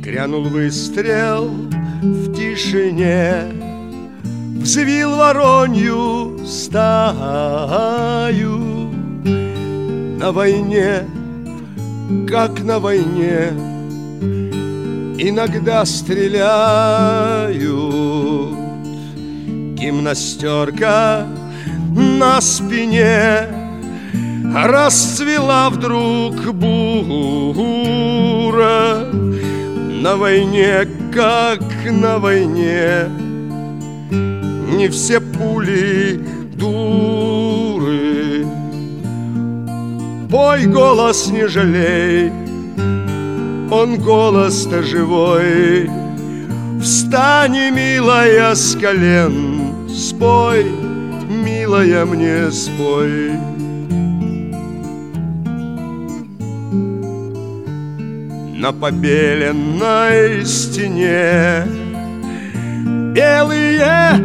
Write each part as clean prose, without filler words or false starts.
Грянул выстрел в тишине, взвил воронью стаю. На войне, как на войне, иногда стреляют. Гимнастерка на спине расцвела вдруг бура. На войне, как на войне, не все пули дуры. Пой, голос, не жалей, он голос-то живой. Встань, милая, с колен, спой, милая, мне спой. На побеленной стене белые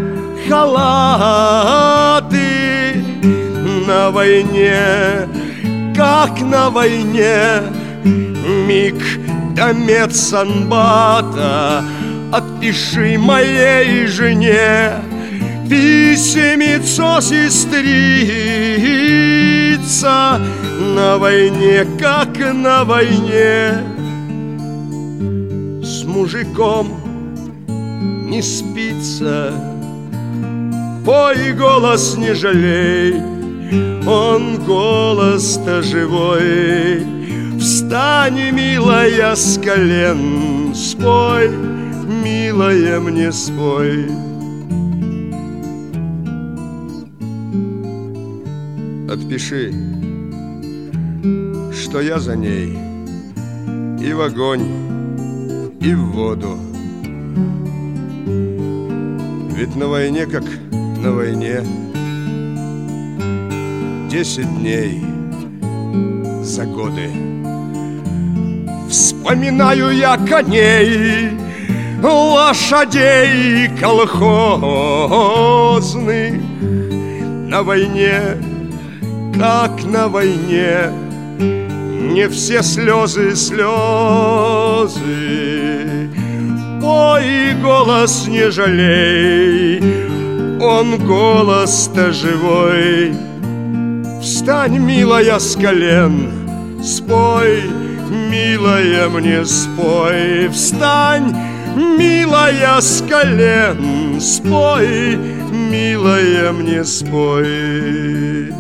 халаты. На войне, как на войне, миг до медсанбата. Отпиши моей жене писемицо, сестрица. На войне, как на войне, с мужиком не спится. Пой, голос, не жалей, он голос-то живой. Встань, милая, с колен, спой, милая, мне спой. Отпиши, что я за ней и в огонь, и в воду. Ведь на войне, как на войне, 10 дней за годы. Вспоминаю я коней, лошадей колхозных. На войне, как на войне, не все слезы слезы. Пой, голос, не жалей, он голос-то живой. Встань, милая, с колен, спой, милая, мне спой. Встань, милая, с колен, спой, милая, мне спой.